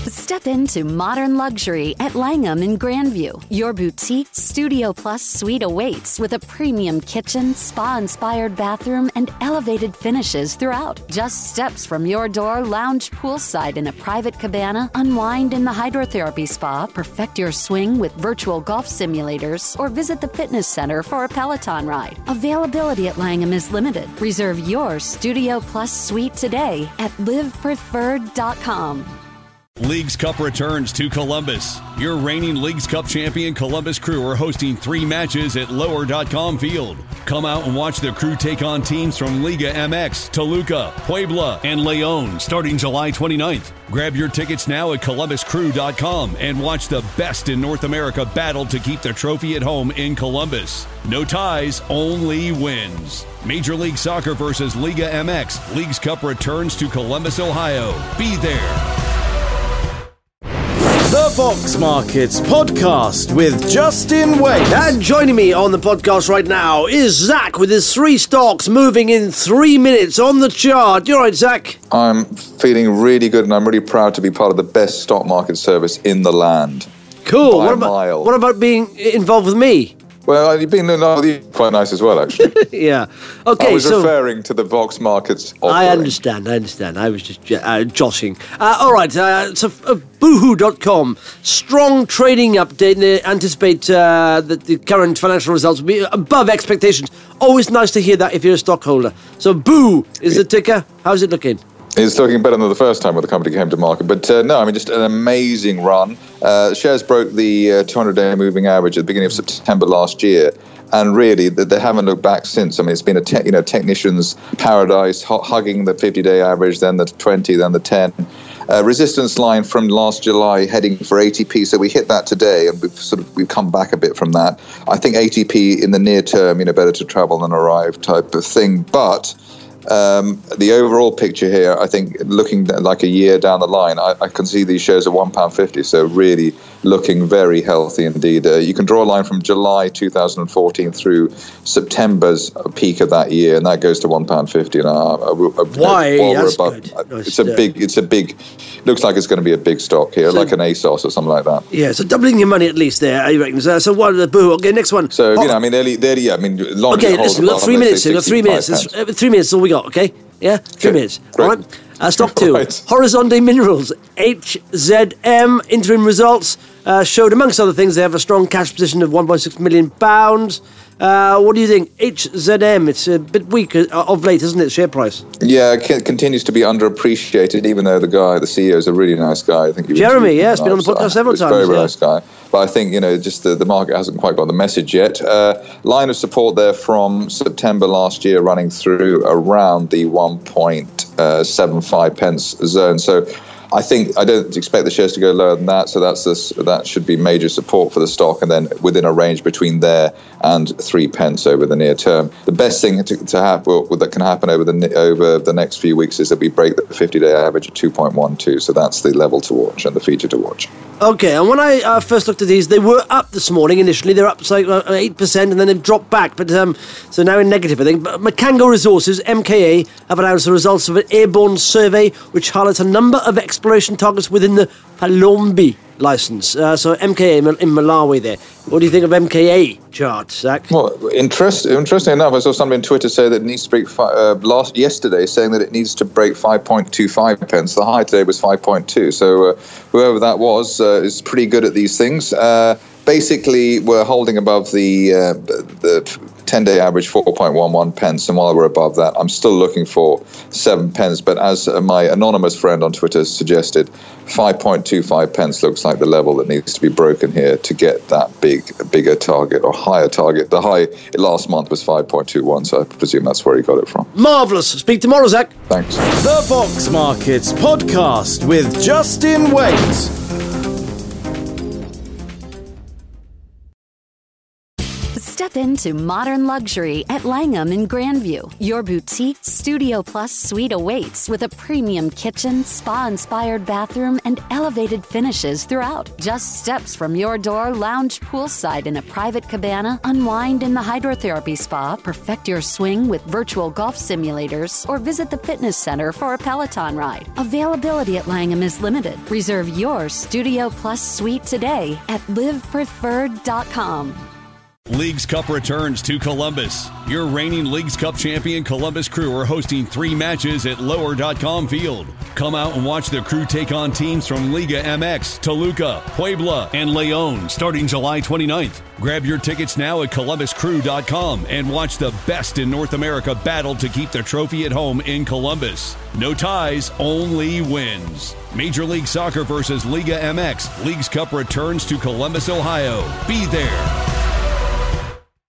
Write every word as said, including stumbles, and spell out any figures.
Step into modern luxury at Langham in Grandview. Your boutique Studio Plus suite awaits with a premium kitchen, spa-inspired bathroom, and elevated finishes throughout. Just steps from your door, lounge poolside in a private cabana, unwind in the hydrotherapy spa, perfect your swing with virtual golf simulators, or visit the fitness center for a Peloton ride. Availability at Langham is limited. Reserve your Studio Plus suite today at live preferred dot com. Leagues Cup returns to Columbus. Your reigning Leagues Cup champion Columbus Crew are hosting three matches at lower dot com Field. Come out and watch the Crew take on teams from Liga M X, Toluca, Puebla, and León starting July twenty-ninth. Grab your tickets now at columbus crew dot com and watch the best in North America battle to keep the trophy at home in Columbus. No ties, only wins. Major League Soccer versus Liga M X. Leagues Cup returns to Columbus, Ohio. Be there. The Vox Markets Podcast with Justin Wade. And joining me on the podcast right now is Zach with his three stocks moving in three minutes on the chart. You all right, Zach? I'm feeling really good and I'm really proud to be part of the best stock market service in the land. Cool. By what a about, mile. What about being involved with me? Well, you've been quite nice as well, actually. Yeah. Okay, I was so referring to the Vox Markets offering. I understand, I understand. I was just uh, joshing. Uh, all right, uh, so uh, boohoo dot com, strong trading update. They anticipate uh, that the current financial results will be above expectations. Always nice to hear that if you're a stockholder. So Boo is the ticker. How's it looking? It's looking better than the first time when the company came to market. But uh, no, I mean, just an amazing run. Uh, shares broke the uh, two hundred day moving average at the beginning of September last year. And really, they haven't looked back since. I mean, it's been a te- you know technician's paradise, hu- hugging the fifty day average, then the twenty, then the ten. Uh, resistance line from last July heading for A T P. So we hit that today, and we've sort of we've come back a bit from that. I think A T P in the near term, you know, better to travel than arrive type of thing. But Um, the overall picture here, I think, looking like a year down the line, I, I can see these shares at one pound fifty, so really looking very healthy indeed. Uh, you can draw a line from July two thousand fourteen through September's peak of that year, and that goes to one pound fifty. And uh, uh, Why? well, That's above, good. uh, it's a big, it's a big, looks like it's going to be a big stock here, so, like an ASOS or something like that. Yeah, so doubling your money at least there, I reckon. So, so what, the Boo? Okay, next one. So, oh. you know, I mean, early, early, yeah, I mean, long Okay, listen, we've got three minutes. We've got three minutes. That's, uh, three minutes is all we got, okay? Yeah, three okay. minutes. Great. All right. Uh, stock two. Right. Horizonte Minerals, H Z M, interim results uh, showed, amongst other things, they have a strong cash position of one point six million pounds. Uh, what do you think? H Z M, it's a bit weak uh, of late, isn't it, share price? Yeah, it continues to be underappreciated, even though the guy, the C E O, is a really nice guy. I think he Jeremy, yeah, it's been on the podcast several He's times. a very, very yeah. nice guy. But I think, you know, just the, the market hasn't quite got the message yet. Uh, line of support there from September last year running through around the one point seven five pence zone. So I think I don't expect the shares to go lower than that. So that's this, that should be major support for the stock, and then within a range between there and three pence over the near term. The best thing to, to happen that can happen over the over the next few weeks is that we break the fifty day average at two point one two. So that's the level to watch and the feature to watch. Okay, and when I uh, first looked at these, they were up this morning initially. They're up like uh, eight percent, and then they've dropped back. But um, so now in negative, I think. But Macango Resources, M K A, have announced the results of an airborne survey which highlights a number of exploration targets within the Palombi license. Uh, so M K A in Malawi there. What do you think of M K A chart, Zach? Well, interest, interesting enough, I saw somebody on Twitter say that it needs to break fi- uh, last yesterday, saying that it needs to break five point two five pence. The high today was five point two. So uh, whoever that was uh, is pretty good at these things. Uh, basically, we're holding above the uh, the ten day average four point one one pence, and while we're above that, I'm still looking for seven pence. But as my anonymous friend on Twitter suggested, five point two five pence looks like the level that needs to be broken here to get that big, bigger target or higher target. The high last month was five point two one, so I presume that's where he got it from. Marvellous. Speak tomorrow, Zach. Thanks. The Vox Markets Podcast with Justin Wade. Step into modern luxury at Langham in Grandview. Your boutique Studio Plus suite awaits with a premium kitchen, spa-inspired bathroom, and elevated finishes throughout. Just steps from your door, lounge poolside in a private cabana, unwind in the hydrotherapy spa, perfect your swing with virtual golf simulators, or visit the fitness center for a Peloton ride. Availability at Langham is limited. Reserve your Studio Plus suite today at live preferred dot com. Leagues Cup returns to Columbus. Your reigning Leagues Cup champion Columbus Crew are hosting three matches at lower dot com Field. Come out and watch the Crew take on teams from Liga M X, Toluca, Puebla, and León starting July twenty-ninth. Grab your tickets now at columbus crew dot com and watch the best in North America battle to keep the trophy at home in Columbus. No ties, only wins. Major League Soccer versus Liga M X. Leagues Cup returns to Columbus, Ohio. Be there.